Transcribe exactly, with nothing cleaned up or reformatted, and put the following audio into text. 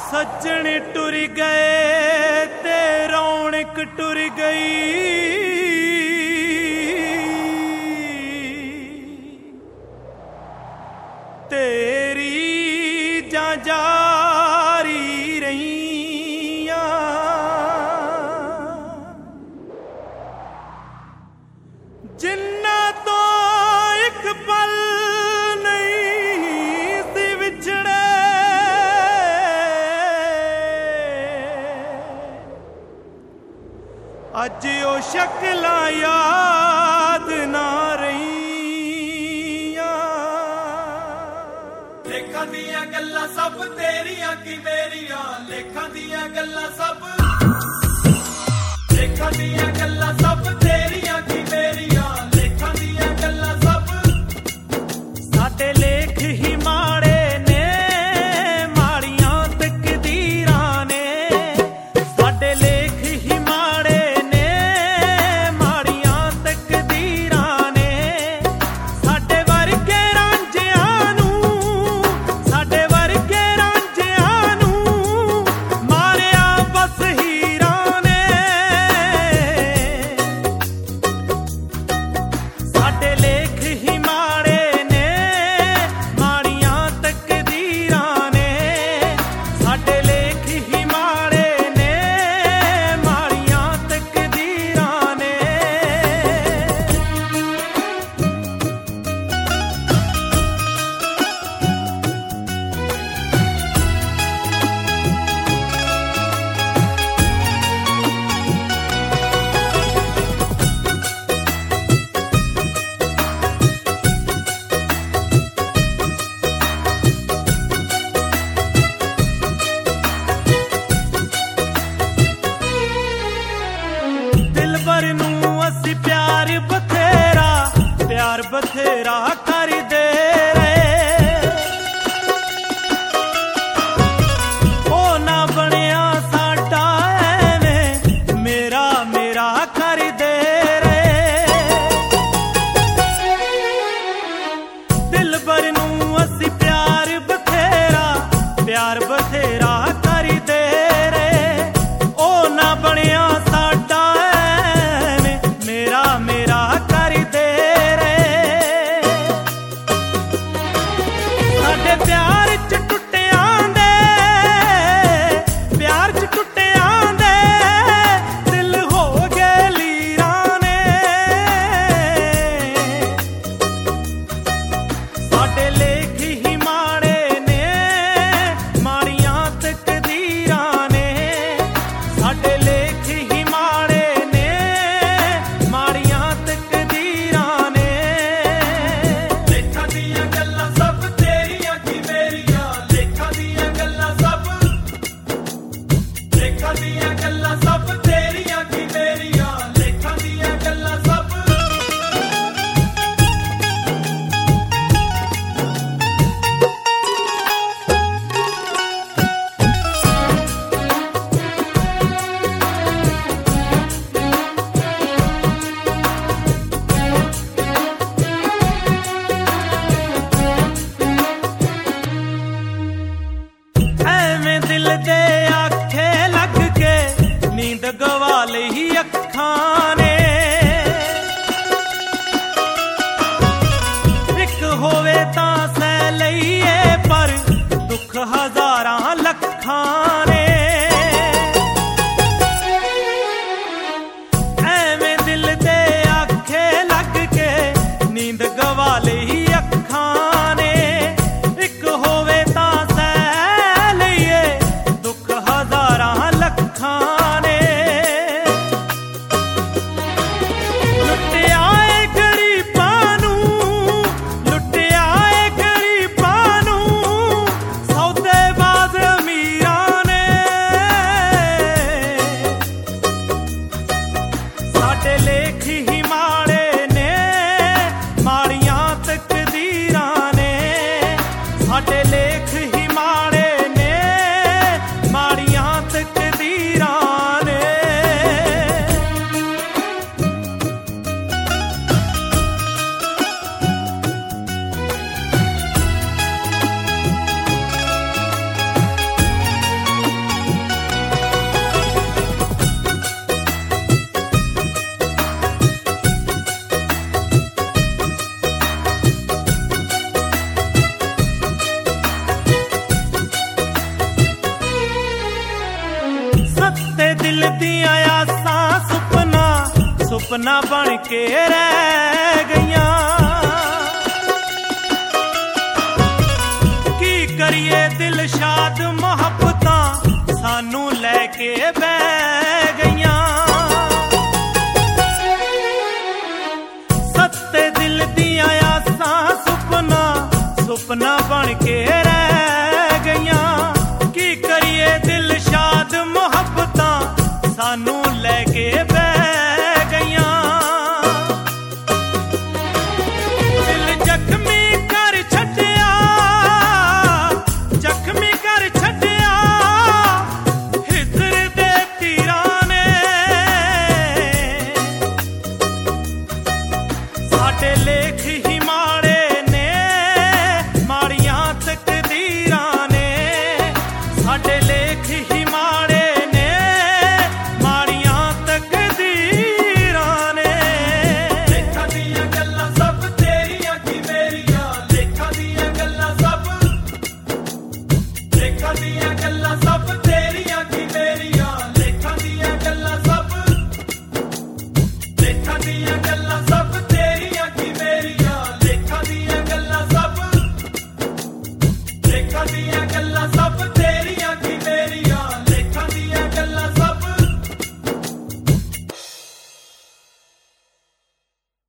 सज्जन टुर गए ते रौनक टुर गई। तेरी जा जारी रहिया जिन्ना तो एक पल नहीं सी विछड़े। अज ओ शक्लां याद ना रहियां। लेखां दियां गल्लां सब तेरियां कि मेरियां, लेखां दियां गल्लां सब, लेखां दियां गल्लां सब तेरियां कि मेरियां, लेखां दियां गल्लां सब। साडे लेख ही माड़े ने माड़ियां तकदीरां ने, साडे लेख ही माड़े ने माड़ियां तकदीरां ने। साडे वर्गे रांझियां नूं, साडे वर्गे रांझियां नूं मारिया बस हीरां ने। साडे लेख ही माड़े ने माड़ियां तकदीरां ने, साडे लेख ही माड़े ने माड़ियां तकदीरां ने। दिलबर नूं असी प्यार बथेरा, प्यार बथेरा करदे रहे। ओ ना बनिया साडा ऐवें मेरा मेरा करदे रहे। दिलबर नूं असी प्यार बथेरा, प्यार बथेरा करदे रहे। ओ ना बनिया साडा ऐवें मेरा मेरा करदे रहे। साडे प्यार च टुटियां दे, प्यार च टुटियां दे दिल हो गए लीरां ने। साडे लेख ही माड़े ने माड़ियां तकदीरां ने, साडे लेख ही माड़े ने माड़ियां तकदीरां ने। लेखां दियां गल्लां सब तेरियां कि मेरियां, लेखां दियां गल्लां सब, लेखां दियां गल्लां सब तेरियां कि मेरियां, लेखां दियां गल्लां सब। ਐਵੇਂ ਦਿਲ ਦੇ ਆਖੇ ਲੱਗ ਕੇ ਨੀਂਦ ਗਵਾ ਲਈ ਅੱਖਾਂ ਨੇ। ਇੱਕ ਹੋਵੇ ਤਾਂ ਸਹਿ ਲਈਏ ਪਰ ਦੁੱਖ ਹਜ਼ਾਰਾਂ ਲੱਖਾਂ ਨੇ। ਐਵੇਂ ਦਿਲ ਦੇ ਆਖੇ ਲੱਗ ਕੇ ਨੀਂਦ ਗਵਾ ਲਈ ਅੱਖਾਂ ਨੇ। ਇੱਕ ਹੋਵੇ ਤਾਂ ਸਹਿ ਲਈਏ ਦੁੱਖ ਹਜ਼ਾਰਾਂ ਲੱਖਾਂ ਨੇ। ਲੁੱਟਿਆ ਏ ਗਰੀਬਾਂ ਨੂੰ, ਲੁੱਟਿਆ ਏ ਗਰੀਬਾਂ ਨੂੰ ਸੌਦੇਬਾਜ਼ ਅਮੀਰਾਂ ਨੇ। ਸੁਪਨਾ ਬਣ ਕੇ ਰਹਿ ਗਈਆਂ। ਕੀ ਕਰੀਏ ਦਿਲ ਸ਼ਾਦ ਮੁਹੱਬਤਾਂ ਸਾਨੂੰ ਲੈ ਕੇ ਬਹਿ ਗਈਆਂ। ਸੱਤੇ ਦਿਲ ਦੀਆਂ ਆਸਾਂ ਸੁਪਨਾ ਸੁਪਨਾ ਬਣ ਕੇ ਰਹਿ